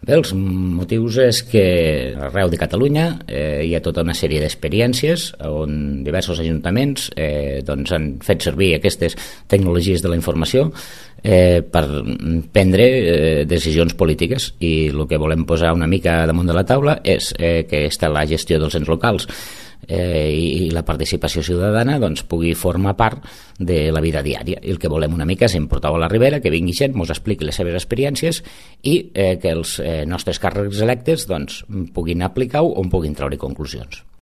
Bé, els motius és que arreu de Catalunya hi ha tota una sèrie d'experiències on diversos ajuntaments doncs han fet servir aquestes tecnologies de la informació per prendre decisions polítiques, i el que volem posar una mica damunt de la taula és que està la gestió dels ens locals i la participació ciutadana doncs, pugui formar part de la vida diària. I el que volem una mica és portar-ho a la Ribera, que vingui gent, ens expliqui les seves experiències i que els nostres càrrecs electes doncs, puguin aplicar-ho o en puguin treure conclusions.